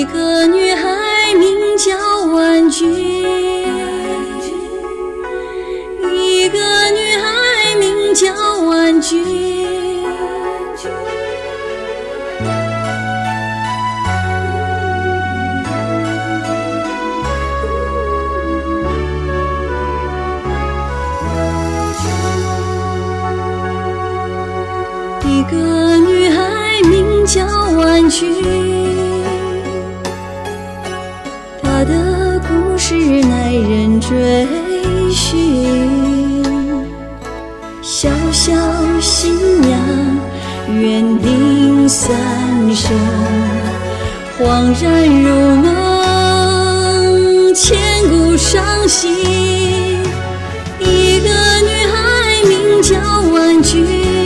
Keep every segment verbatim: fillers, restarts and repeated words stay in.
个女孩名叫婉君，一个女孩名叫婉君，一个女孩名叫婉君，她的故事耐人追寻。小小新娘缘定三生，恍然如梦，千古伤心。一个女孩名叫婉君，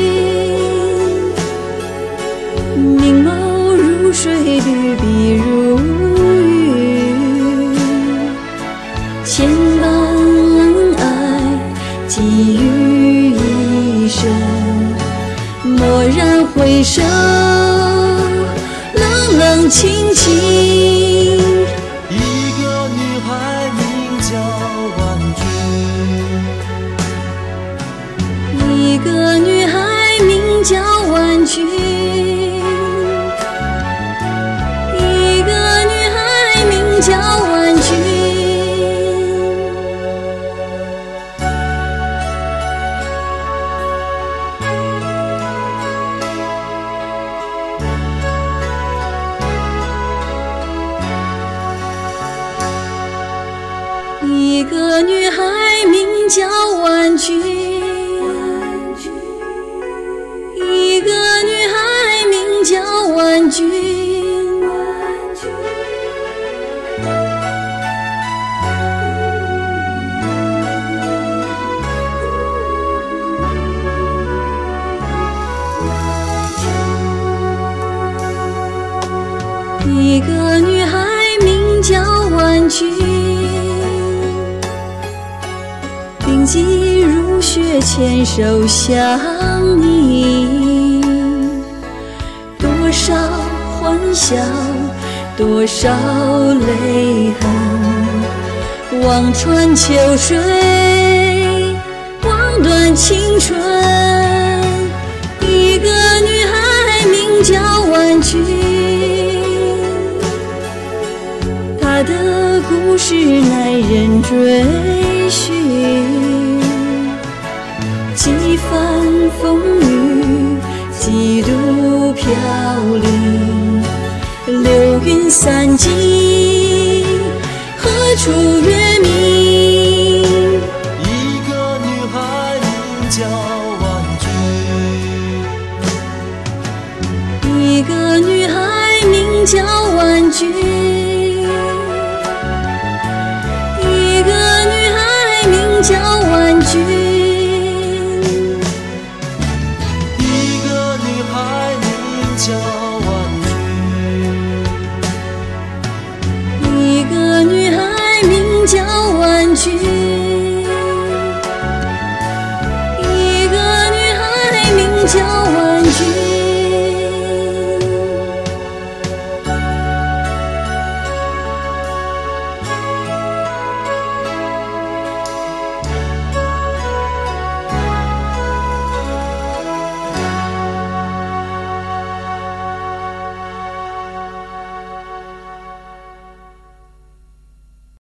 明眸如水，绿笔如雨，千般爱寄予一生。蓦然回首，冷冷清清。 一个女孩名叫婉君， 一个女孩名叫婉君，一个女孩名叫婉君。一个女孩名叫婉君，一个女孩名叫婉君，一个女孩名叫婉君，铭记如雪，牵手相依。多少欢笑，多少泪痕，望穿秋水，望断青春。一个女孩名叫婉君，她的故事耐人追寻。几番风雨，几度飘零，流云散尽，何处月明？ 一个女孩名叫婉君， 一个女孩名叫婉君，一个女孩名叫婉君。 叫婉君， 一个女孩名叫婉君，一个女孩名叫